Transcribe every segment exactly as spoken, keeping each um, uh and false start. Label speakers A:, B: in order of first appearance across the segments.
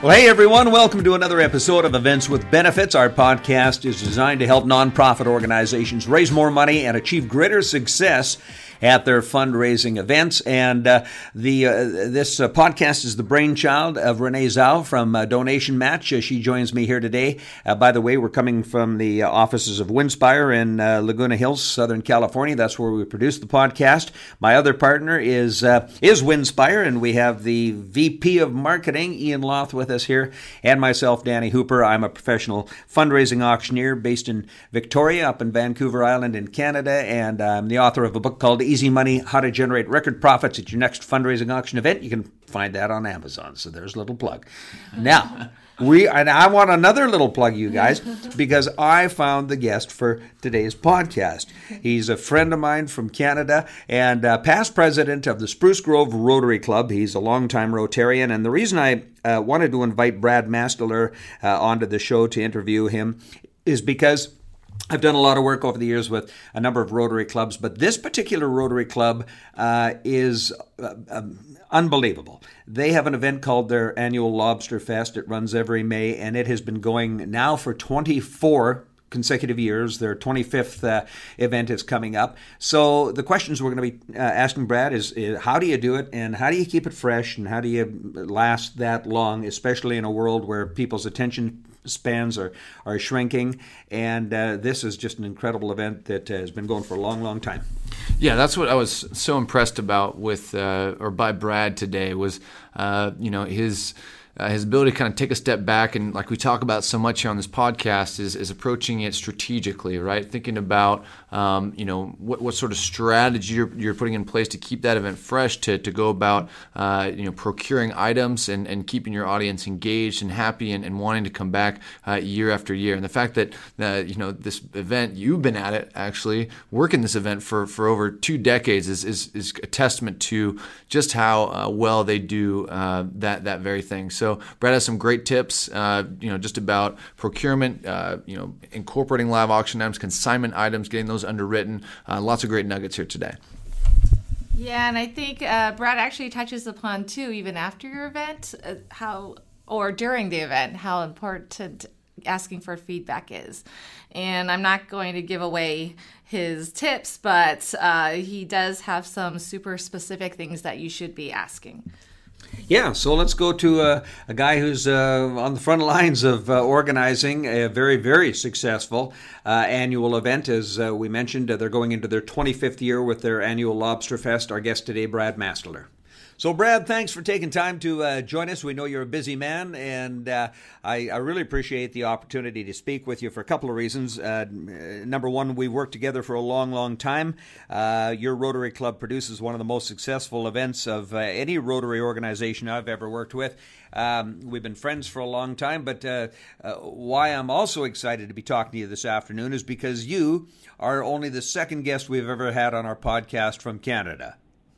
A: Well, hey everyone, welcome to another episode of Events with Benefits. Our podcast is designed to help nonprofit organizations raise more money and achieve greater success at their fundraising events. And uh, the uh, this uh, podcast is the brainchild of Renee Zhao from uh, Donation Match. Uh, she joins me here today. Uh, by the way, we're coming from the uh, offices of Winspire in uh, Laguna Hills, Southern California. That's where we produce the podcast. My other partner is uh, is Winspire, and we have the V P of Marketing, Ian Loth, with us here, and myself, Danny Hooper. I'm a professional fundraising auctioneer based in Victoria, up in Vancouver Island in Canada, and I'm the author of a book called Easy Money, How to Generate Record Profits at Your Next Fundraising Auction Event. You can find that on Amazon, so there's a little plug. Now, we and I want another little plug, you guys, because I found the guest for today's podcast. He's a friend of mine from Canada and uh, past president of the Spruce Grove Rotary Club. He's a longtime Rotarian, and the reason I uh, wanted to invite Brad Mastler uh, onto the show to interview him is because I've done a lot of work over the years with a number of Rotary clubs, but this particular Rotary club uh, is uh, um, unbelievable. They have an event called their annual Lobster Fest. It runs every May, and it has been going now for twenty-four consecutive years. Their twenty-fifth uh, event is coming up. So the questions we're going to be uh, asking Brad is, is how do you do it, and how do you keep it fresh, and how do you last that long, especially in a world where people's attention spans are, are shrinking, and uh, this is just an incredible event that uh, has been going for a long, long time.
B: Yeah, that's what I was so impressed about with, uh, or by Brad today was, uh, you know, his Uh, his ability to kind of take a step back and, like we talk about so much here on this podcast, is is approaching it strategically, right? Thinking about, um, you know, what, what sort of strategy you're, you're putting in place to keep that event fresh, to to go about, uh, you know, procuring items and, and keeping your audience engaged and happy and, and wanting to come back uh, year after year. And the fact that, uh, you know, this event, you've been at it actually, working this event for, for over two decades is, is, is a testament to just how uh, well they do uh, that, that very thing. So So Brad has some great tips, uh, you know, just about procurement, uh, you know, incorporating live auction items, consignment items, getting those underwritten. Uh, lots of great nuggets here today.
C: Yeah, and I think uh, Brad actually touches upon too, even after your event, uh, how or during the event, how important asking for feedback is. And I'm not going to give away his tips, but uh, he does have some super specific things that you should be asking.
A: Yeah, so let's go to uh, a guy who's uh, on the front lines of uh, organizing a very, very successful uh, annual event. As uh, we mentioned, uh, they're going into their twenty-fifth year with their annual Lobster Fest. Our guest today, Brad Mastler. So, Brad, thanks for taking time to uh, join us. We know you're a busy man, and uh, I, I really appreciate the opportunity to speak with you for a couple of reasons. Uh, number one, we worked together for a long, long time. Uh, your Rotary Club produces one of the most successful events of uh, any Rotary organization I've ever worked with. Um, we've been friends for a long time, but uh, uh, why I'm also excited to be talking to you this afternoon is because you are only the second guest we've ever had on our podcast from Canada.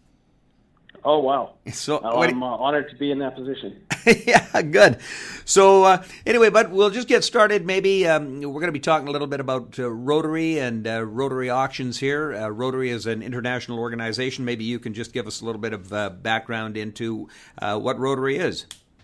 D: Oh, wow.
A: So
D: well, I'm uh, honored to be in that position.
A: Yeah, good. So uh, anyway, but we'll just get started. Maybe um, we're going to be talking a little bit about uh, Rotary and uh, Rotary auctions here. Uh, Rotary is an international organization. Maybe you can just give us a little bit of uh, background into uh, what Rotary is.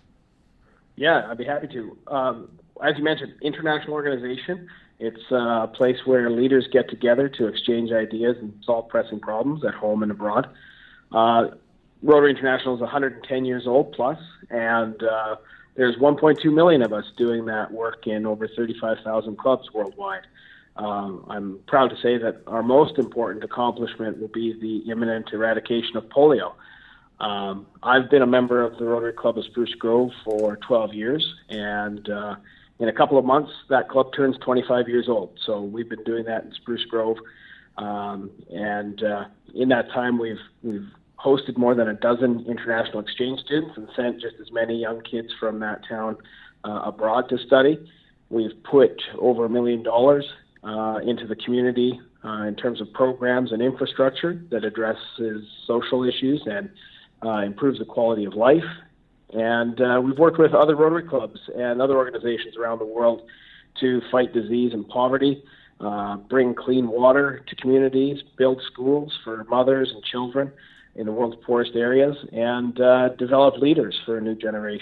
D: Yeah, I'd be happy to. Um, as you mentioned, international organization. It's a place where leaders get together to exchange ideas and solve pressing problems at home and abroad. Uh, Rotary International is one hundred ten years old plus, and uh, there's one point two million of us doing that work in over thirty-five thousand clubs worldwide. Um, I'm proud to say that our most important accomplishment will be the imminent eradication of polio. Um, I've been a member of the Rotary Club of Spruce Grove for twelve years, and uh, in a couple of months, that club turns twenty-five years old. So we've been doing that in Spruce Grove, um, and uh, in that time, we've we've hosted more than a dozen international exchange students and sent just as many young kids from that town uh, abroad to study. We've put over a million dollars uh, into the community uh, in terms of programs and infrastructure that addresses social issues and uh, improves the quality of life. And uh, we've worked with other Rotary clubs and other organizations around the world to fight disease and poverty, uh, bring clean water to communities, build schools for mothers and children in the world's poorest areas, and uh, develop leaders for a new generation. It's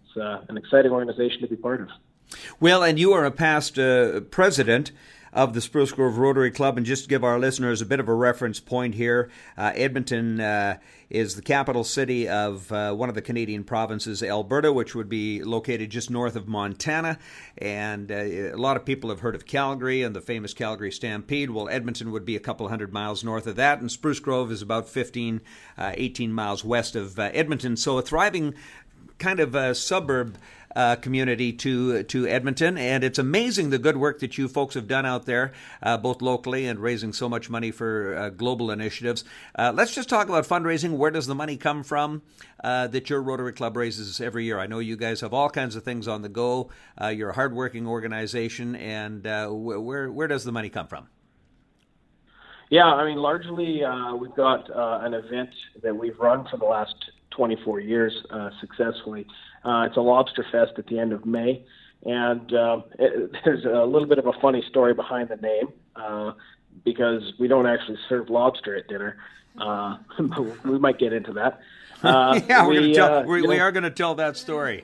D: It's uh, an exciting organization to be part of.
A: Well, and you are a past uh, president of the Spruce Grove Rotary Club, and just to give our listeners a bit of a reference point here, uh, Edmonton uh, is the capital city of uh, one of the Canadian provinces, Alberta, which would be located just north of Montana, and uh, a lot of people have heard of Calgary and the famous Calgary Stampede. Well, Edmonton would be a couple hundred miles north of that, and Spruce Grove is about fifteen, uh, eighteen miles west of uh, Edmonton, so a thriving kind of a suburb Uh, community to to Edmonton, and it's amazing the good work that you folks have done out there, uh, both locally and raising so much money for uh, global initiatives. Uh, let's just talk about fundraising. Where does the money come from uh, that your Rotary Club raises every year? I know you guys have all kinds of things on the go. Uh, you're a hardworking organization, and uh, wh- where where does the money come from?
D: Yeah, I mean, largely uh, we've got uh, an event that we've run for the last twenty-four years uh, successfully. Uh, it's a lobster fest at the end of May, and uh, it, there's a little bit of a funny story behind the name uh, because we don't actually serve lobster at dinner. Uh, we might get into that. Uh,
A: yeah, we're
D: we,
A: gonna tell,
D: uh,
A: we, we
D: know,
A: are going to tell that story.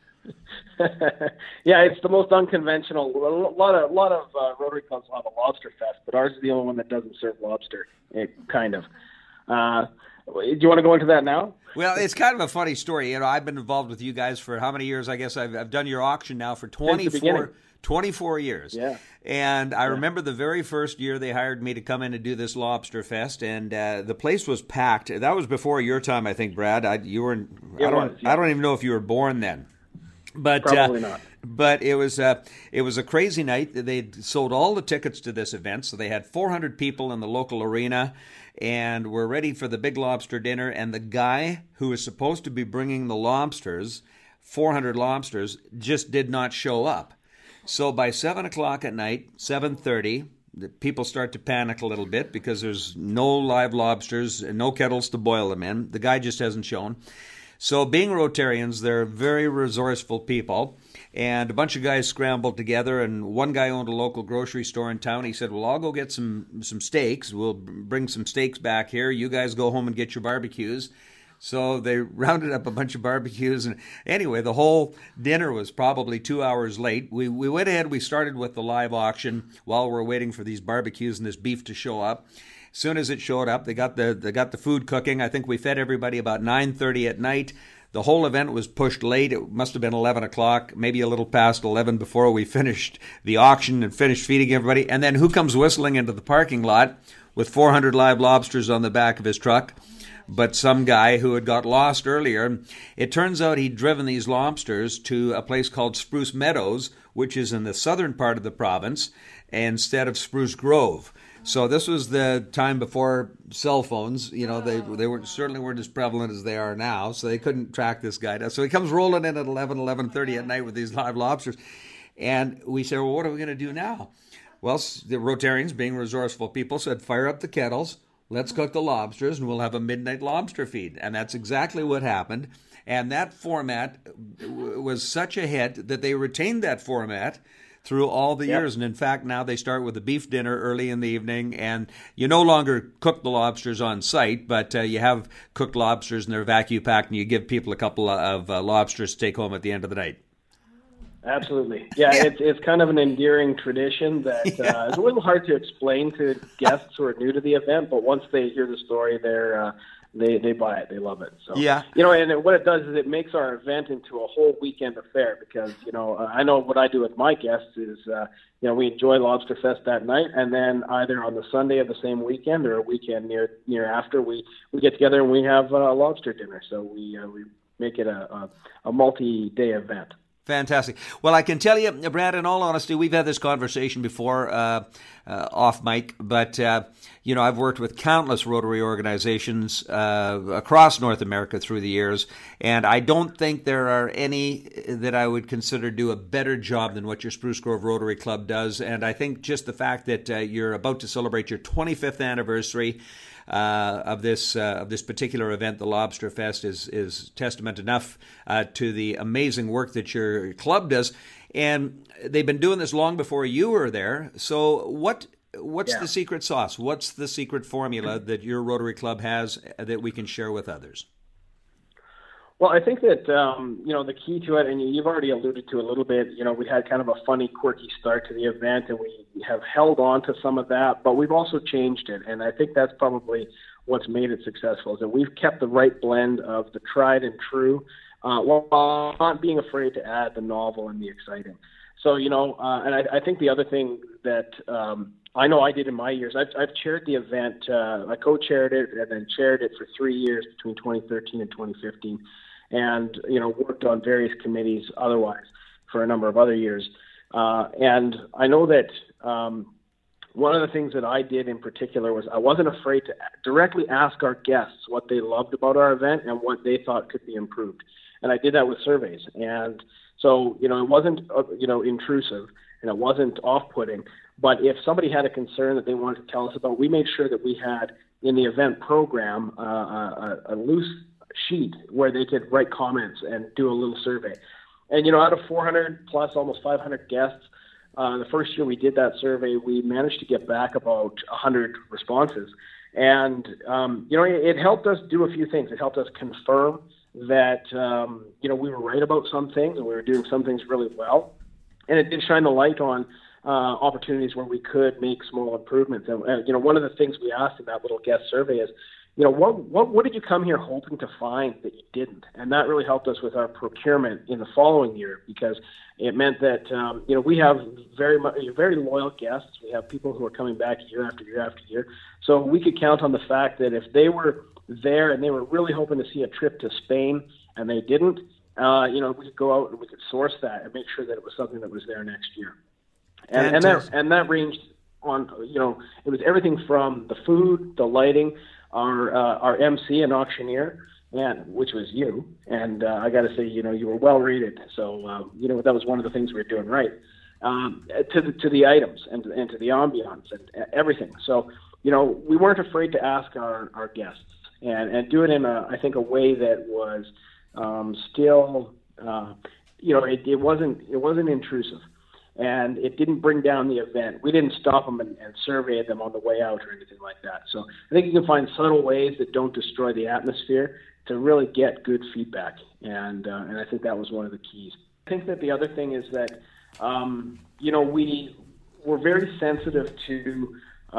D: Yeah, it's the most unconventional. A lot of a lot of uh, Rotary clubs will have a lobster fest, but ours is the only one that doesn't serve lobster. It, kind of. Uh, do you want to go into that now?
A: Well, it's kind of a funny story. You know, I've been involved with you guys for how many years? I guess I've, I've done your auction now for twenty-four, twenty-four years.
D: Yeah.
A: And I
D: yeah.
A: remember the very first year they hired me to come in and do this lobster fest, and uh, the place was packed. That was before your time, I think, Brad. I, you were.
D: It
A: I don't.
D: was, yeah.
A: I don't even know if you were born then. But
D: Probably
A: uh,
D: not.
A: But it was uh, it was a crazy night. They sold all the tickets to this event, so they had four hundred people in the local arena, and we're ready for the big lobster dinner. And the guy who was supposed to be bringing the lobsters, four hundred lobsters, just did not show up. So by seven o'clock at night, seven thirty, the people start to panic a little bit because there's no live lobsters and no kettles to boil them in. The guy just hasn't shown. So being Rotarians, they're very resourceful people, and a bunch of guys scrambled together, and one guy owned a local grocery store in town. He said, well, I'll go get some, some steaks. We'll bring some steaks back here. You guys go home and get your barbecues. So they rounded up a bunch of barbecues, and anyway, the whole dinner was probably two hours late. We we went ahead, we started with the live auction while we were waiting for these barbecues and this beef to show up. As soon as it showed up, they got the they got the food cooking. I think we fed everybody about nine thirty at night. The whole event was pushed late. It must have been eleven o'clock, maybe a little past eleven before we finished the auction and finished feeding everybody. And then who comes whistling into the parking lot with four hundred live lobsters on the back of his truck? But some guy who had got lost earlier. It turns out he'd driven these lobsters to a place called Spruce Meadows, which is in the southern part of the province, instead of Spruce Grove. So this was the time before cell phones. You know, they they weren't certainly weren't as prevalent as they are now, so they couldn't track this guy down. So he comes rolling in at eleven, eleven thirty at night with these live lobsters. And we said, well, what are we going to do now? Well, the Rotarians, being resourceful people, said, fire up the kettles, let's cook the lobsters, and we'll have a midnight lobster feed. And that's exactly what happened. And that format was such a hit that they retained that format through all the
D: yep.
A: years. And in fact, now they start with a beef dinner early in the evening, and you no longer cook the lobsters on site, but uh, you have cooked lobsters and they're vacuum packed, and you give people a couple of uh, lobsters to take home at the end of the night.
D: Absolutely. Yeah, yeah. It's, it's kind of an endearing tradition that
A: yeah.
D: uh, it's a little hard to explain to guests who are new to the event, but once they hear the story, they're uh, They they buy it. They love it. So
A: yeah,
D: you know, and what it does is it makes our event into a whole weekend affair because you know uh, I know what I do with my guests is uh, you know we enjoy Lobster Fest that night, and then either on the Sunday of the same weekend or a weekend near near after we, we get together and we have a lobster dinner. So we uh, we make it a a, a multi-day event.
A: Fantastic. Well, I can tell you, Brad, in all honesty, we've had this conversation before uh, uh, off mic, but, uh, you know, I've worked with countless Rotary organizations uh, across North America through the years, and I don't think there are any that I would consider do a better job than what your Spruce Grove Rotary Club does. And I think just the fact that uh, you're about to celebrate your twenty-fifth anniversary Uh, of this uh, of this particular event, the Lobster Fest, is is testament enough uh, to the amazing work that your club does, and they've been doing this long before you were there. So what what's
D: yeah.
A: the secret sauce? What's the secret formula that your Rotary Club has that we can share with others?
D: Well, I think that, um, you know, the key to it, and you've already alluded to a little bit, you know, we had kind of a funny, quirky start to the event, and we have held on to some of that, but we've also changed it. And I think that's probably what's made it successful, is that we've kept the right blend of the tried and true, uh, while not being afraid to add the novel and the exciting. So, you know, uh, and I, I think the other thing that um, I know I did in my years, I've, I've chaired the event, uh, I co-chaired it and then chaired it for three years between twenty thirteen and twenty fifteen. And, you know, worked on various committees otherwise for a number of other years. Uh, and I know that um, one of the things that I did in particular was I wasn't afraid to directly ask our guests what they loved about our event and what they thought could be improved. And I did that with surveys. And so, you know, it wasn't, uh, you know, intrusive and it wasn't off-putting. But if somebody had a concern that they wanted to tell us about, we made sure that we had in the event program uh, a, a loose sheet where they could write comments and do a little survey. And, you know, out of four hundred plus almost five hundred guests, uh, the first year we did that survey, we managed to get back about one hundred responses. And, um, you know, it, it helped us do a few things. It helped us confirm that, um, you know, we were right about some things and we were doing some things really well. And it did shine the light on uh, opportunities where we could make small improvements. And, uh, you know, one of the things we asked in that little guest survey is, you know, what, what, what did you come here hoping to find that you didn't? And that really helped us with our procurement in the following year, because it meant that, um, you know, we have very much, very loyal guests. We have people who are coming back year after year after year. So we could count on the fact that if they were there and they were really hoping to see a trip to Spain and they didn't, uh, you know, we could go out and we could source that and make sure that it was something that was there next year. And, and that, and that ranged on, you know, it was everything from the food, the lighting, our uh, our M C and auctioneer, and which was you. And uh, I got to say, you know, you were well rated. So, uh, you know, that was one of the things we were doing right. Um, to the to the items and and to the ambiance and everything. So, you know, we weren't afraid to ask our, our guests and, and do it in a I think a way that was um, still, uh, you know, it, it wasn't it wasn't intrusive. And it didn't bring down the event. We didn't stop them and, and survey them on the way out or anything like that. So I think you can find subtle ways that don't destroy the atmosphere to really get good feedback. And uh, and I think that was one of the keys. I think that the other thing is that, um, you know, we were very sensitive to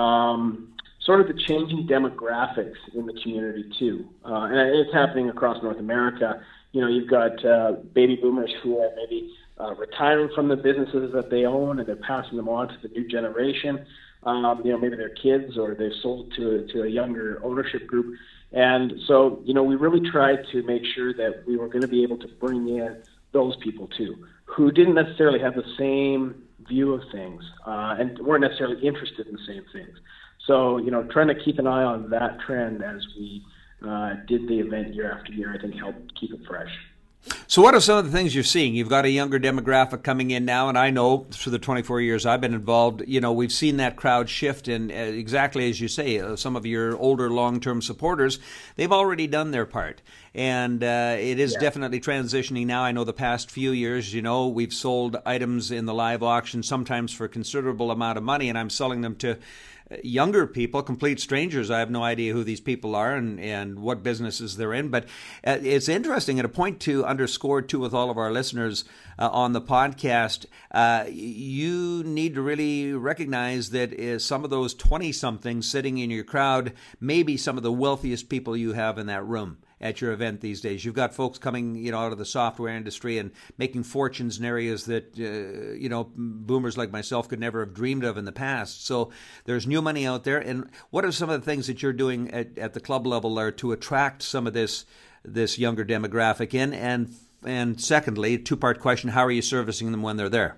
D: um, sort of the changing demographics in the community too. Uh, and it's happening across North America. You know, you've got uh, baby boomers who are maybe Uh, retiring from the businesses that they own, and they're passing them on to the new generation. Um, you know, maybe they're kids or they've sold to to a younger ownership group. And so, you know, we really tried to make sure that we were going to be able to bring in those people too, who didn't necessarily have the same view of things uh, and weren't necessarily interested in the same things. So, you know, trying to keep an eye on that trend as we uh, did the event year after year, I think helped keep it fresh.
A: So what are some of the things you're seeing? You've got a younger demographic coming in now, and I know through the twenty-four years I've been involved, you know, we've seen that crowd shift, and uh, exactly as you say, uh, some of your older long-term supporters, they've already done their part. And uh, it is yeah. definitely transitioning now. I know the past few years, you know, we've sold items in the live auction sometimes for a considerable amount of money, and I'm selling them to younger people, complete strangers. I have no idea who these people are and, and what businesses they're in. But uh, it's interesting, and a point to underscore, too, with all of our listeners uh, on the podcast, uh, you need to really recognize that uh, some of those twenty-somethings sitting in your crowd may be some of the wealthiest people you have in that room at your event these days. You've got folks coming, you know, out of the software industry and making fortunes in areas that, uh, you know, boomers like myself could never have dreamed of in the past. So there's new money out there. And what are some of the things that you're doing at, at the club level there to attract some of this this younger demographic in? And and secondly, two-part question, how are you servicing them when they're there?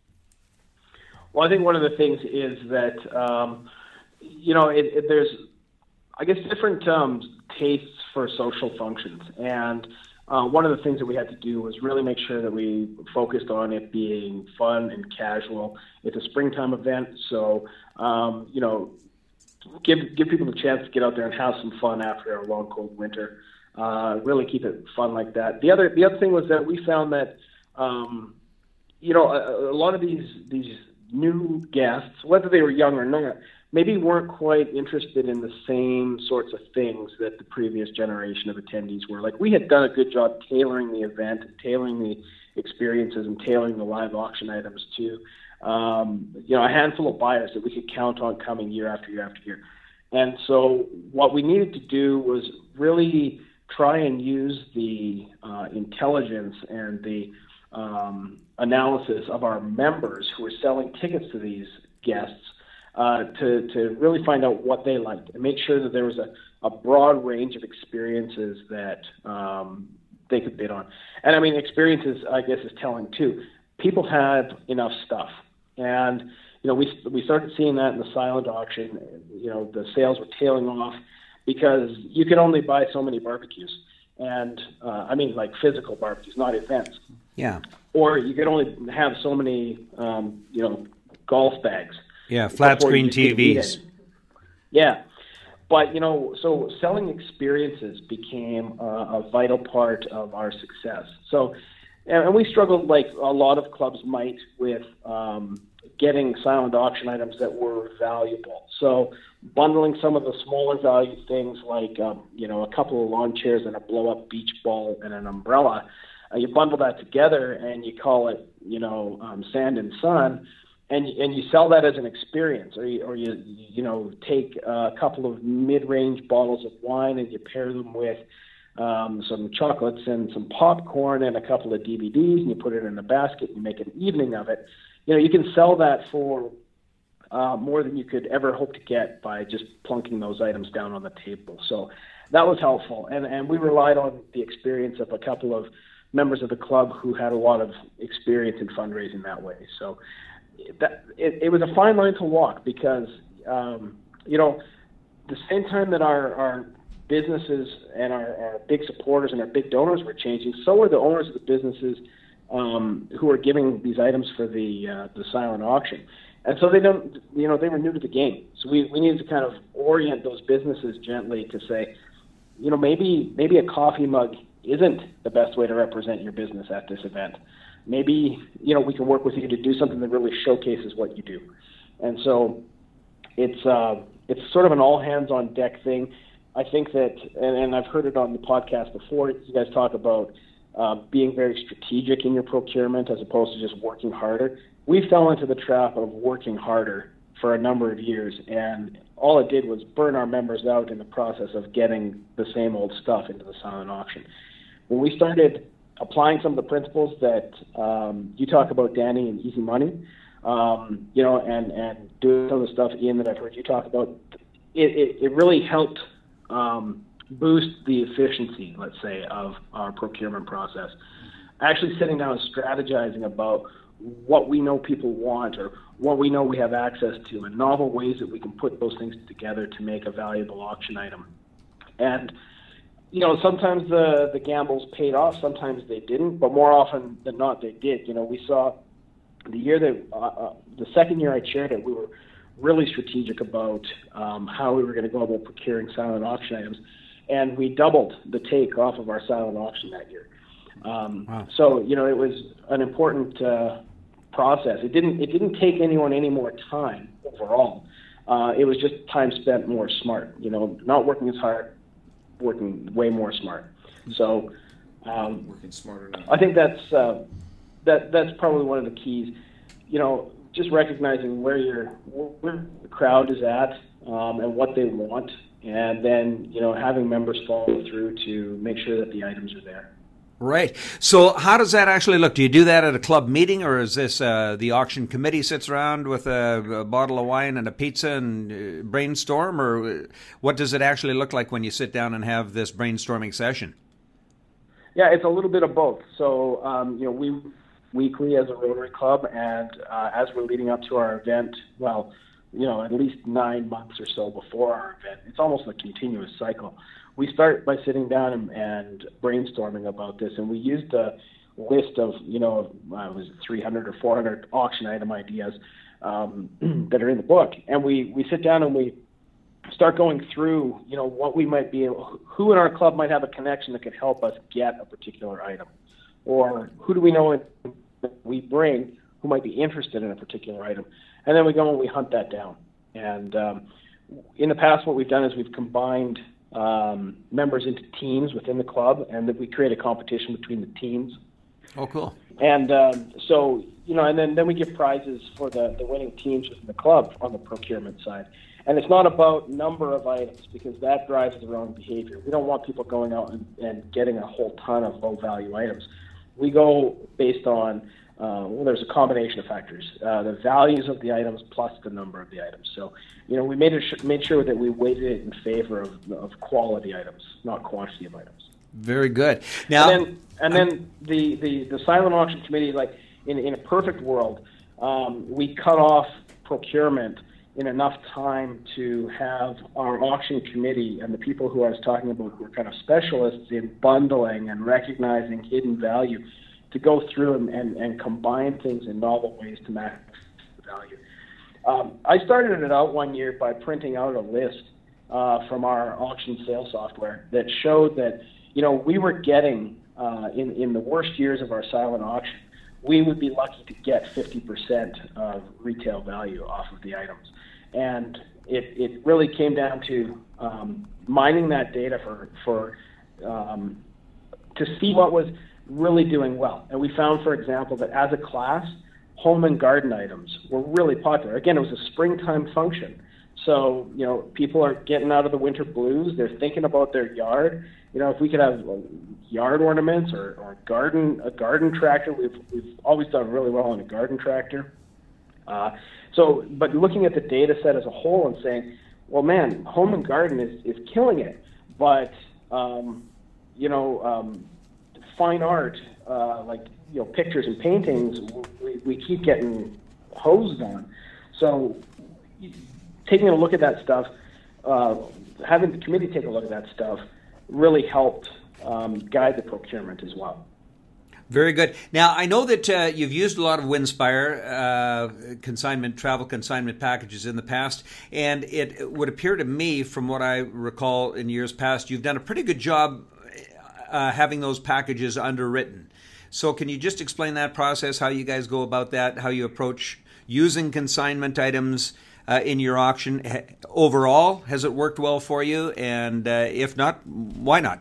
D: Well, I think one of the things is that, um, you know, it, it, there's, I guess, different um, tastes for social functions. And uh, one of the things that we had to do was really make sure that we focused on it being fun and casual. It's a springtime event, so, um, you know, give give people the chance to get out there and have some fun after a long, cold winter. Uh, really keep it fun like that. The other the other thing was that we found that, um, you know, a, a lot of these these new guests, whether they were young or not, maybe weren't quite interested in the same sorts of things that the previous generation of attendees were. Like, we had done a good job tailoring the event, tailoring the experiences, and tailoring the live auction items to, um, you know, a handful of buyers that we could count on coming year after year after year. And so what we needed to do was really try and use the uh, intelligence and the um, analysis of our members who were selling tickets to these guests uh, to, to really find out what they liked and make sure that there was a, a broad range of experiences that um, they could bid on. And I mean, experiences, I guess, is telling too. People had enough stuff. And, you know, we, we started seeing that in the silent auction. You know, the sales were tailing off because you could only buy so many barbecues. And, uh, I mean, like physical barbecues, not events.
A: Yeah.
D: Or you could only have so many, um, you know, golf bags.
A: Yeah, flat screen T Vs.
D: Yeah. But, you know, so selling experiences became uh, a vital part of our success. So, and we struggled, like a lot of clubs might, with um, getting silent auction items that were valuable. So bundling some of the smaller value things like, um, you know, a couple of lawn chairs and a blow-up beach ball and an umbrella, uh, you bundle that together and you call it, you know, um, Sand and Sun, and and you sell that as an experience, or you, or you, you know, take a couple of mid-range bottles of wine and you pair them with um, some chocolates and some popcorn and a couple of D V Ds, and you put it in a basket and you make an evening of it. You know, you can sell that for uh, more than you could ever hope to get by just plunking those items down on the table. So that was helpful. And, and we relied on the experience of a couple of members of the club who had a lot of experience in fundraising that way. So that, it, it was a fine line to walk because, um, you know, the same time that our, our businesses and our, our big supporters and our big donors were changing, so were the owners of the businesses Um, who are giving these items for the uh, the silent auction, and so they don't, you know, they were new to the game. So we, we needed to kind of orient those businesses gently to say, you know, maybe maybe a coffee mug isn't the best way to represent your business at this event. Maybe, you know, we can work with you to do something that really showcases what you do. And so it's uh, it's sort of an all hands on deck thing. I think that, and, and I've heard it on the podcast before. You guys talk about Uh, being very strategic in your procurement as opposed to just working harder. We fell into the trap of working harder for a number of years, and all it did was burn our members out in the process of getting the same old stuff into the silent auction. When we started applying some of the principles that um, you talk about, Danny, and Easy Money, um, you know, and, and doing some of the stuff, Ian, that I've heard you talk about, it, it, it really helped um, boost the efficiency, let's say, of our procurement process. Actually sitting down and strategizing about what we know people want or what we know we have access to and novel ways that we can put those things together to make a valuable auction item. And, you know, sometimes the, the gambles paid off, sometimes they didn't, but more often than not they did. You know, we saw the year that, uh, the second year I chaired it, we were really strategic about um, how we were going to go about procuring silent auction items. And we doubled the take off of our silent auction that year. Um, wow. So, you know, it was an important uh, process. It didn't it didn't take anyone any more time overall. Uh, it was just time spent more smart. You know, not working as hard, working way more smart. So, um,
B: working smarter now.
D: I think that's uh, that that's probably one of the keys. You know, just recognizing where your where the crowd is at um, and what they want. And then, you know, having members follow through to make sure that the items are there.
A: Right. So how does that actually look? Do you do that at a club meeting, or is this uh, the auction committee sits around with a, a bottle of wine and a pizza and uh, brainstorm, or what does it actually look like when you sit down and have this brainstorming session?
D: Yeah, it's a little bit of both. So, um, you know, we weekly as a Rotary Club, and uh, as we're leading up to our event, well, you know, at least nine months or so before our event. It's almost a continuous cycle. We start by sitting down and, and brainstorming about this, and we used a list of, you know, uh, was it three hundred or four hundred auction item ideas um, that are in the book. And we, we sit down and we start going through, you know, what we might be able, who in our club might have a connection that could help us get a particular item, or who do we know that we bring who might be interested in a particular item. And then we go and we hunt that down. And um, in the past, what we've done is we've combined um, members into teams within the club, and that we create a competition between the teams.
A: Oh, cool.
D: And um, so, you know, and then, then we give prizes for the, the winning teams within the club on the procurement side. And it's not about number of items, because that drives the wrong behavior. We don't want people going out and, and getting a whole ton of low-value items. We go based on, uh, well, there's a combination of factors, uh, the values of the items plus the number of the items. So, you know, we made, it, made sure that we weighted it in favor of, of quality items, not quantity of items.
A: Very good. Now,
D: and then, and then the, the, the silent auction committee, like in, in a perfect world, um, we cut off procurement in enough time to have our auction committee and the people who I was talking about who are kind of specialists in bundling and recognizing hidden value to go through and, and, and combine things in novel ways to maximize value. Um, I started it out one year by printing out a list uh, from our auction sales software that showed that, you know, we were getting, uh, in, in the worst years of our silent auction, we would be lucky to get fifty percent of retail value off of the items. And it, it really came down to um, mining that data for, for um, to see what was really doing well. And we found, for example, that as a class, home and garden items were really popular. Again, it was a springtime function. So, you know, people are getting out of the winter blues. They're thinking about their yard. You know, if we could have yard ornaments or, or garden a garden tractor, we've, we've always done really well on a garden tractor. Uh, so, but looking at the data set as a whole and saying, well, man, home and garden is, is killing it. But, um, you know, um, fine art, uh, like, you know, pictures and paintings, we, we keep getting hosed on. So taking a look at that stuff, uh, having the committee take a look at that stuff really helped um, guide the procurement as well.
A: Very good. Now, I know that uh, you've used a lot of Winspire uh, consignment, travel consignment packages in the past, and it, it would appear to me, from what I recall in years past, you've done a pretty good job uh, having those packages underwritten. So can you just explain that process, how you guys go about that, how you approach using consignment items uh, in your auction? Overall, has it worked well for you? And uh, if not, why not?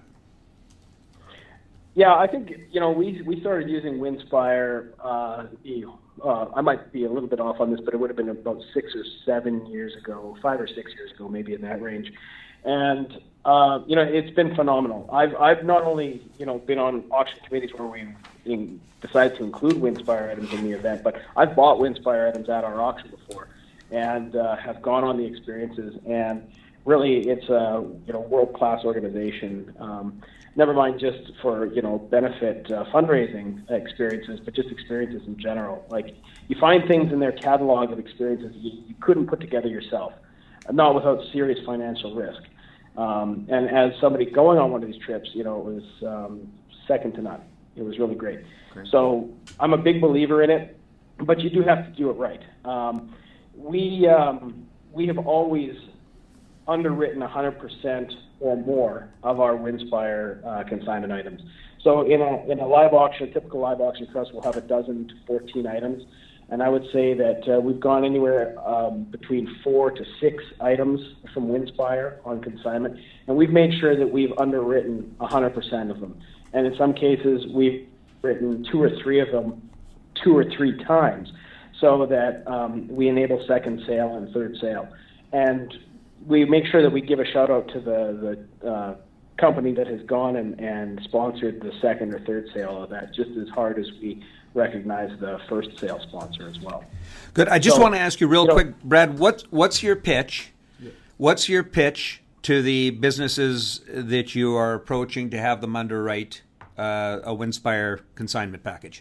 D: Yeah, I think, you know, we we started using Winspire, uh, uh, I might be a little bit off on this, but it would have been about six or seven years ago, five or six years ago, maybe in that range. And, uh, you know, it's been phenomenal. I've I've not only, you know, been on auction committees where we've decided to include Winspire items in the event, but I've bought Winspire items at our auction before and uh, have gone on the experiences. And really, it's a, you know, world-class organization. Um, Never mind just for, you know, benefit uh, fundraising experiences, but just experiences in general. Like, you find things in their catalog of experiences you, you couldn't put together yourself, not without serious financial risk. Um, and as somebody going on one of these trips, you know, it was um, second to none. It was really great. great. So I'm a big believer in it, but you do have to do it right. Um, we um, we have always underwritten one hundred percent or more of our Winspire uh, consignment items. So in a in a live auction, a typical live auction for us will have a dozen to fourteen items, and I would say that uh, we've gone anywhere um, between four to six items from Winspire on consignment, and we've made sure that we've underwritten one hundred percent of them. And in some cases, we've written two or three of them two or three times, so that um, we enable second sale and third sale. And we make sure that we give a shout out to the, the uh, company that has gone and, and sponsored the second or third sale of that, just as hard as we recognize the first sale sponsor as well.
A: Good. I just
D: so,
A: want to ask you real
D: you know,
A: quick, Brad, what's, what's your pitch? What's your pitch to the businesses that you are approaching to have them underwrite uh, a Winspire consignment package?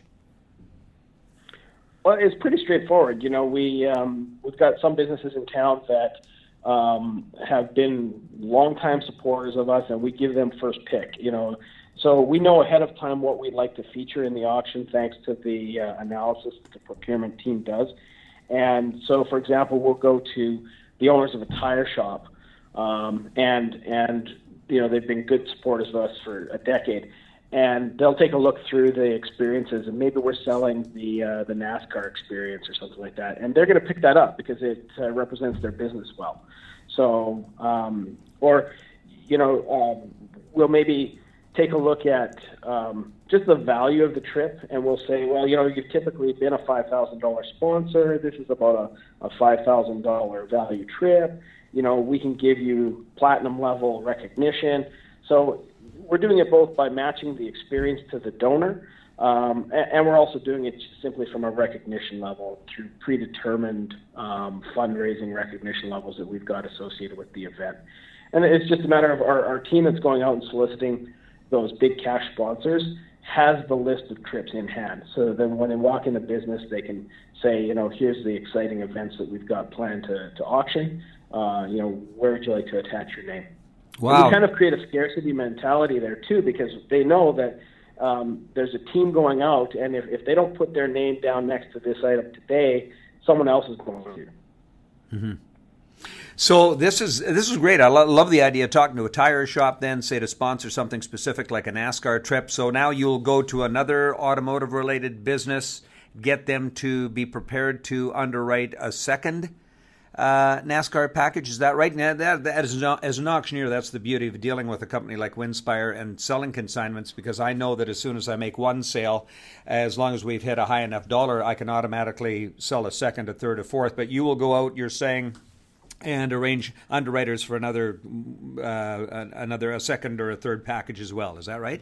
D: Well, it's pretty straightforward. You know, we, um, we've got some businesses in town that Um, have been longtime supporters of us, and we give them first pick. You know, so we know ahead of time what we'd like to feature in the auction, thanks to the uh, analysis that the procurement team does. And so, for example, we'll go to the owners of a tire shop, um, and and you know they've been good supporters of us for a decade. and they'll take a look through the experiences, and maybe we're selling the uh, the NASCAR experience or something like that, and they're going to pick that up because it uh, represents their business well. So, um, or you know, um, we'll maybe take a look at um, just the value of the trip, and we'll say, well, you know, you've typically been a five thousand dollars sponsor. This is about a, a five thousand dollars value trip. You know, we can give you platinum level recognition. So we're doing it both by matching the experience to the donor, um, and, and we're also doing it simply from a recognition level through predetermined um, fundraising recognition levels that we've got associated with the event. And it's just a matter of our, our team that's going out and soliciting those big cash sponsors has the list of trips in hand. So then when they walk into business, they can say, you know, here's the exciting events that we've got planned to, to auction. Uh, you know, where would you like to attach your name?
A: Wow.
D: And we kind of create a scarcity mentality there too, because they know that um, there's a team going out, and if, if they don't put their name down next to this item today, someone else is going to.
A: Mm-hmm. So this is this is great. I lo- love the idea of talking to a tire shop then, say to sponsor something specific like a NASCAR trip. So now you'll go to another automotive-related business, get them to be prepared to underwrite a second uh, NASCAR package. Is that right? Now, that, that is an, as an auctioneer, that's the beauty of dealing with a company like Winspire and selling consignments, because I know that as soon as I make one sale, as long as we've hit a high enough dollar, I can automatically sell a second, a third, a fourth. But you will go out, you're saying, and arrange underwriters for another, uh, another a second or a third package as well. Is that right?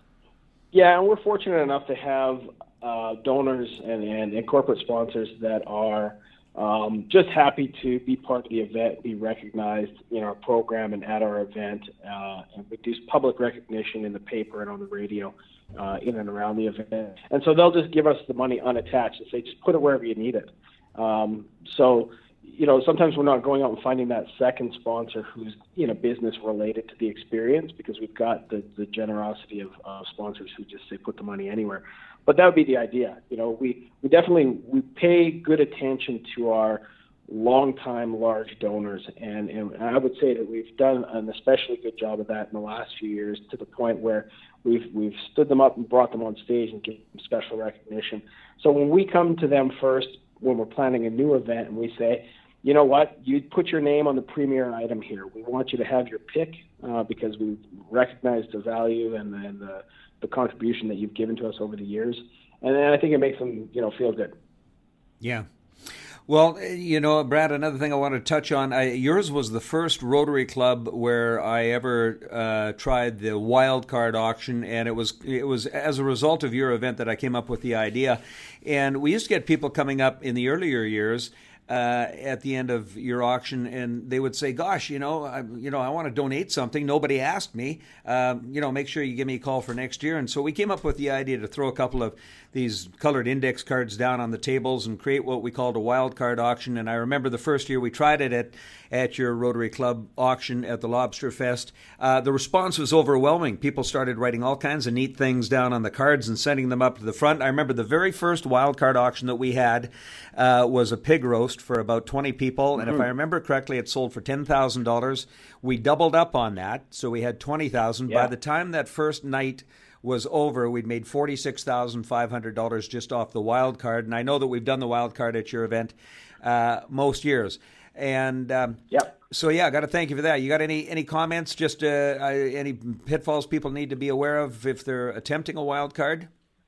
D: Yeah, and we're fortunate enough to have uh, donors and, and, and corporate sponsors that are um, just happy to be part of the event, be recognized in our program and at our event, uh, and produce public recognition in the paper and on the radio uh, in and around the event. And so they'll just give us the money unattached and say, just put it wherever you need it. Um, so you know, sometimes we're not going out and finding that second sponsor who's, you know, business related to the experience, because we've got the, the generosity of uh, sponsors who just say put the money anywhere. But that would be the idea. You know, we, we definitely, we pay good attention to our longtime large donors. And, and I would say that we've done an especially good job of that in the last few years, to the point where we've, we've stood them up and brought them on stage and given them special recognition. So when we come to them first, when we're planning a new event, and we say, you know what, you put your name on the premier item here. We want you to have your pick uh, because we recognize the value and, and the, the contribution that you've given to us over the years. And then I think it makes them, you know, feel good.
A: Yeah. Well, you know, Brad, another thing I want to touch on, I, yours was the first Rotary Club where I ever uh, tried the wild card auction, and it was it was as a result of your event that I came up with the idea. And we used to get people coming up in the earlier years uh, at the end of your auction, and they would say, "Gosh, you know, I, you know, I want to donate something. Nobody asked me. Um, you know, make sure you give me a call for next year." And so we came up with the idea to throw a couple of these colored index cards down on the tables and create what we called a wild card auction. And I remember the first year we tried it at, at your Rotary Club auction at the Lobster Fest. Uh, the response was overwhelming. People started writing all kinds of neat things down on the cards and sending them up to the front. I remember the very first wild card auction that we had uh, was a pig roast for about twenty people. And mm-hmm. if I remember correctly, it sold for ten thousand dollars. We doubled up on that, so we had twenty thousand dollars. Yeah. By the time that first night was over, we'd made forty-six thousand five hundred dollars just off the wild card. And I know that we've done the wild card at your event uh, most years. And um,
D: yep.
A: so, yeah, I got to thank you for that. You got any, any comments, just uh, any pitfalls people need to be aware of if they're attempting a wild card?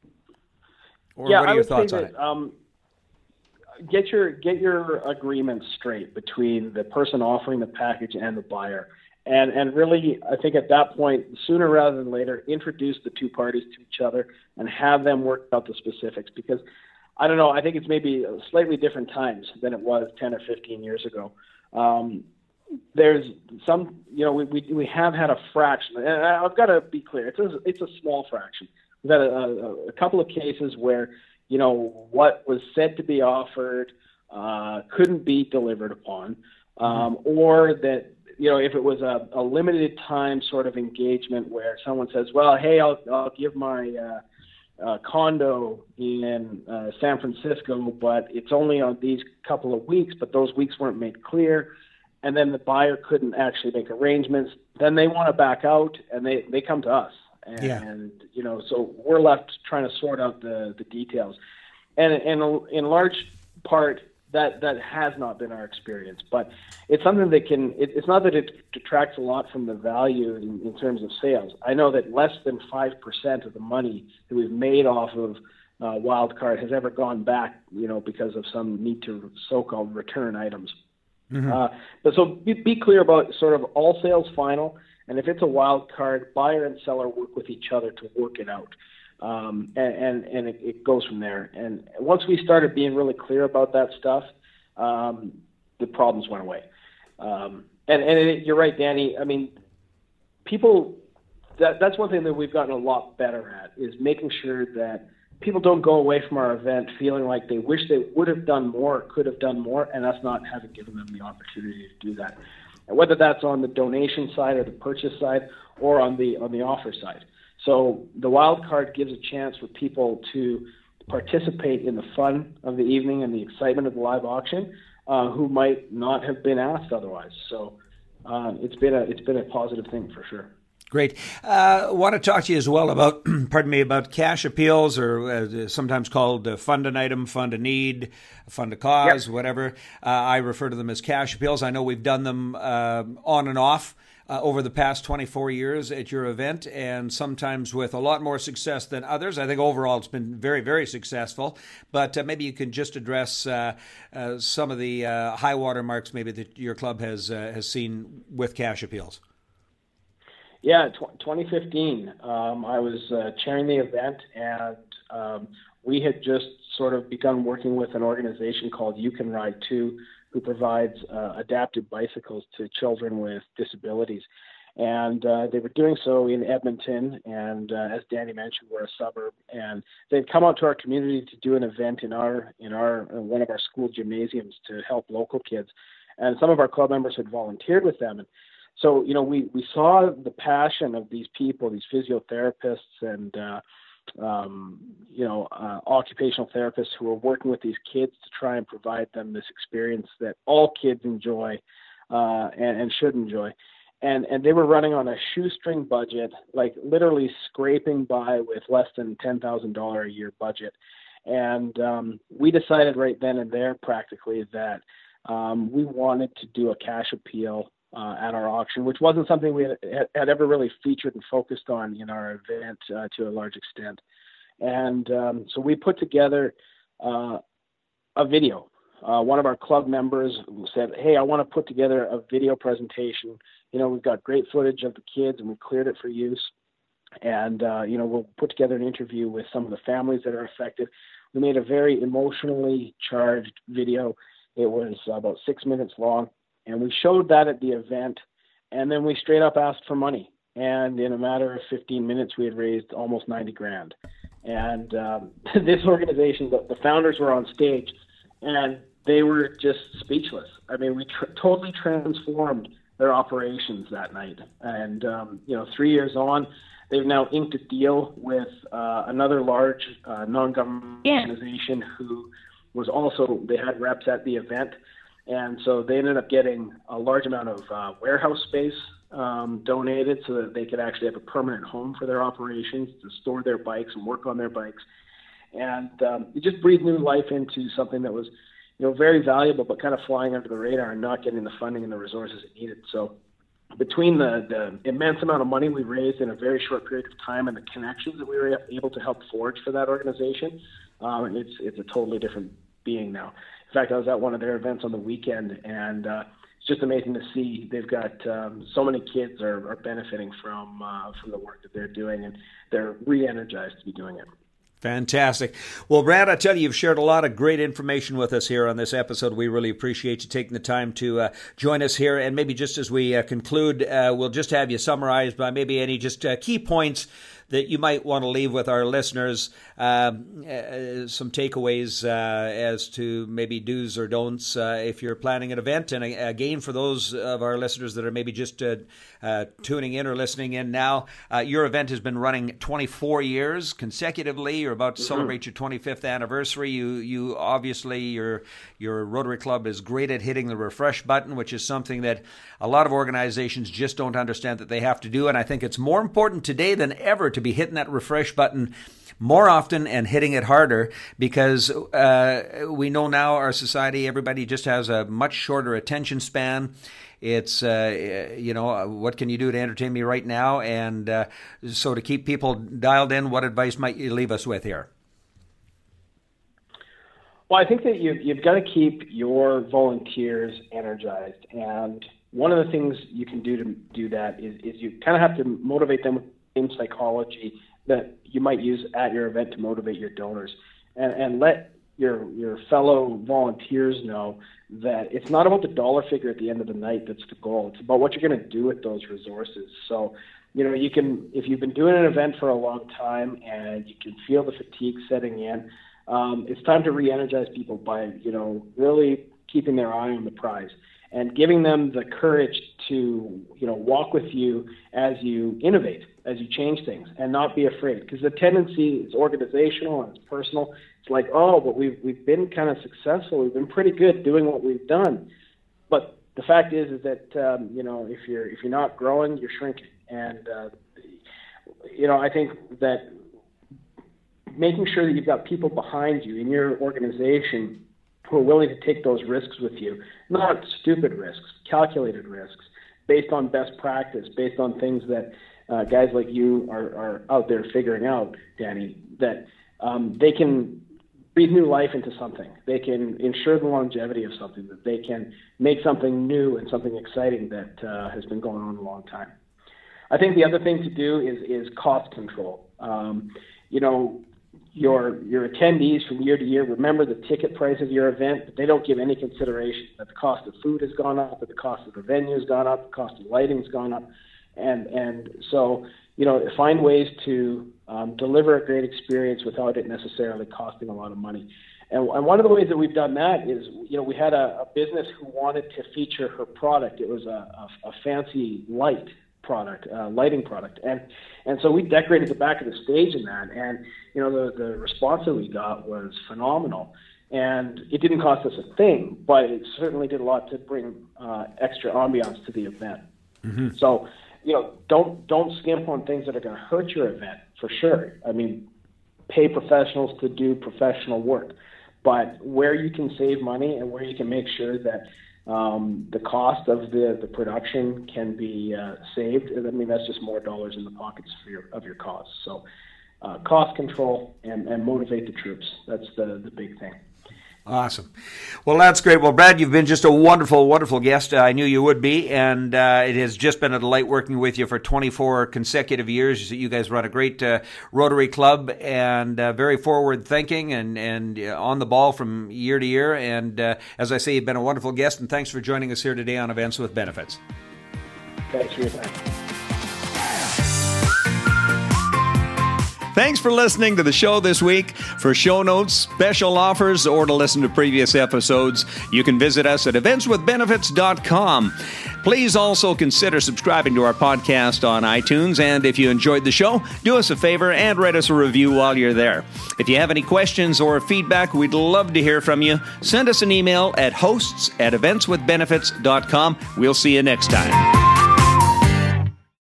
A: Or
D: yeah,
A: what are
D: I
A: your
D: would
A: thoughts
D: say
A: on
D: that,
A: it?
D: Um, get your get your agreement straight between the person offering the package and the buyer. And and really, I think at that point, sooner rather than later, introduce the two parties to each other and have them work out the specifics. Because, I don't know, I think it's maybe slightly different times than it was ten or fifteen years ago. Um, there's some, you know, we, we we have had a fraction, and I've got to be clear, it's a, it's a small fraction. We've had a, a, a couple of cases where, you know, what was said to be offered uh, couldn't be delivered upon, um, mm-hmm. or that, you know, if it was a, a limited time sort of engagement where someone says, well, hey, I'll, I'll give my uh, uh, condo in uh, San Francisco, but it's only on these couple of weeks, but those weeks weren't made clear, and then the buyer couldn't actually make arrangements, then they want to back out, and they, they come to us. And,
A: yeah.
D: and you know, so we're left trying to sort out the, the details. And, and in large part, that, that has not been our experience. But it's something that can, it, it's not that it detracts a lot from the value in, in terms of sales. I know that less than five percent of the money that we've made off of uh, Wildcard has ever gone back, you know, because of some need to so-called return items. Mm-hmm. Uh, but so be, be clear about sort of all sales final, and if it's a wild card, buyer and seller work with each other to work it out, um, and and, and it, it goes from there. And once we started being really clear about that stuff, um, the problems went away. Um, and and it, you're right, Danny. I mean, people. That that's one thing that we've gotten a lot better at is making sure that people don't go away from our event feeling like they wish they would have done more, or could have done more, and us not having given them the opportunity to do that. And whether that's on the donation side or the purchase side or on the on the offer side. So the wild card gives a chance for people to participate in the fun of the evening and the excitement of the live auction, uh, who might not have been asked otherwise. So uh, it's been a it's been a positive thing for sure.
A: Great. I uh, want to talk to you as well about, pardon me, about cash appeals, or uh, sometimes called uh, fund an item, fund a need, fund a cause, yep. whatever. Uh, I refer to them as cash appeals. I know we've done them uh, on and off uh, over the past twenty-four years at your event, and sometimes with a lot more success than others. I think overall it's been very, very successful. But uh, maybe you can just address uh, uh, some of the uh, high water marks maybe that your club has uh, has seen with cash appeals.
D: Yeah, tw- twenty fifteen, um, I was uh, chairing the event, and um, we had just sort of begun working with an organization called You Can Ride Too, who provides uh, adapted bicycles to children with disabilities. And uh, they were doing so in Edmonton, and uh, as Danny mentioned, we're a suburb. And they'd come out to our community to do an event in our in our uh, one of our school gymnasiums to help local kids. And some of our club members had volunteered with them. And so, you know, we, we saw the passion of these people, these physiotherapists and, uh, um, you know, uh, occupational therapists who are working with these kids to try and provide them this experience that all kids enjoy uh, and, and should enjoy. And and they were running on a shoestring budget, like literally scraping by with less than ten thousand dollars a year budget. And um, we decided right then and there practically that um, we wanted to do a cash appeal Uh, at our auction, which wasn't something we had, had ever really featured and focused on in our event uh, to a large extent. And um, so we put together uh, a video. Uh, one of our club members said, hey, I want to put together a video presentation. You know, we've got great footage of the kids and we cleared it for use. And, uh, you know, we'll put together an interview with some of the families that are affected. We made a very emotionally charged video. It was about six minutes long. And we showed that at the event, and then we straight up asked for money. And in a matter of fifteen minutes, we had raised almost ninety grand. And um, this organization, the, the founders were on stage, and they were just speechless. I mean, we tr- totally transformed their operations that night. And, um, you know, three years on, they've now inked a deal with uh, another large uh, non-government yeah. organization who was also, they had reps at the event. And so they ended up getting a large amount of uh, warehouse space um, donated so that they could actually have a permanent home for their operations to store their bikes and work on their bikes. And um, it just breathed new life into something that was, you know, very valuable, but kind of flying under the radar and not getting the funding and the resources it needed. So between the, the immense amount of money we raised in a very short period of time and the connections that we were able to help forge for that organization, um, it's it's a totally different being now. In fact, I was at one of their events on the weekend, and uh, it's just amazing to see. They've got um, so many kids are, are benefiting from uh, from the work that they're doing, and they're re-energized to be doing it.
A: Fantastic. Well, Brad, I tell you, you've shared a lot of great information with us here on this episode. We really appreciate you taking the time to uh, join us here. And maybe just as we uh, conclude, uh, we'll just have you summarize by maybe any just uh, key points that you might want to leave with our listeners, um, uh, some takeaways uh, as to maybe do's or don'ts uh, if you're planning an event. And uh, again, for those of our listeners that are maybe just uh, uh, tuning in or listening in now, uh, your event has been running twenty-four years consecutively. You're about to mm-hmm. celebrate your twenty-fifth anniversary. You, you obviously, your your Rotary Club is great at hitting the refresh button, which is something that a lot of organizations just don't understand that they have to do. And I think it's more important today than ever to be hitting that refresh button more often and hitting it harder, because uh, we know now our society, everybody just has a much shorter attention span. It's, uh, you know, what can you do to entertain me right now? And uh, so to keep people dialed in, what advice might you leave us with here?
D: Well, I think that you've, you've got to keep your volunteers energized. And one of the things you can do to do that is, is you kind of have to motivate them with the same psychology that you might use at your event to motivate your donors, and, and let your your fellow volunteers know that it's not about the dollar figure at the end of the night that's the goal. It's about what you're going to do with those resources. So, you know, you can, if you've been doing an event for a long time and you can feel the fatigue setting in, um, it's time to re-energize people by, you know, really keeping their eye on the prize and giving them the courage to, you know, walk with you as you innovate, as you change things, and not be afraid. Because the tendency is organizational and it's personal. It's like, oh, but we've we've been kind of successful. We've been pretty good doing what we've done. But the fact is, is that um, you know, if you're if you're not growing, you're shrinking. And uh, you know, I think that making sure that you've got people behind you in your organization who are willing to take those risks with you, not stupid risks, calculated risks, based on best practice, based on things that uh, guys like you are, are out there figuring out, Danny, that um, they can breathe new life into something. They can ensure the longevity of something, that they can make something new and something exciting that uh, has been going on a long time. I think the other thing to do is, is cost control. Um, you know, Your your attendees from year to year remember the ticket price of your event, but they don't give any consideration that the cost of food has gone up, that the cost of the venue has gone up, the cost of lighting has gone up, and and so you know find ways to um, deliver a great experience without it necessarily costing a lot of money. And, and one of the ways that we've done that is, you know, we had a, a business who wanted to feature her product. It was a, a, a fancy light product, uh, lighting product, and and so we decorated the back of the stage in that, and you know the the response that we got was phenomenal, and it didn't cost us a thing, but it certainly did a lot to bring uh, extra ambiance to the event. Mm-hmm. So you know don't don't skimp on things that are going to hurt your event, for sure. I mean, pay professionals to do professional work, but where you can save money and where you can make sure that Um, the cost of the, the production can be uh, saved. I mean, that's just more dollars in the pockets for your, of your costs. So uh, cost control and, and motivate the troops. That's the, the big thing.
A: Awesome. Well, that's great. Well, Brad, you've been just a wonderful, wonderful guest. Uh, I knew you would be, and uh, it has just been a delight working with you for twenty-four consecutive years. You guys run a great uh, Rotary Club, and uh, very forward-thinking and, and uh, on the ball from year to year. And uh, as I say, you've been a wonderful guest, and thanks for joining us here today on Events with Benefits.
D: Thanks for your time.
A: Thanks for listening to the show this week. For show notes, special offers, or to listen to previous episodes, you can visit us at events with benefits dot com. Please also consider subscribing to our podcast on iTunes, and if you enjoyed the show, do us a favor and write us a review while you're there. If you have any questions or feedback, we'd love to hear from you. Send us an email at hosts at events with benefits dot com. We'll see you next time.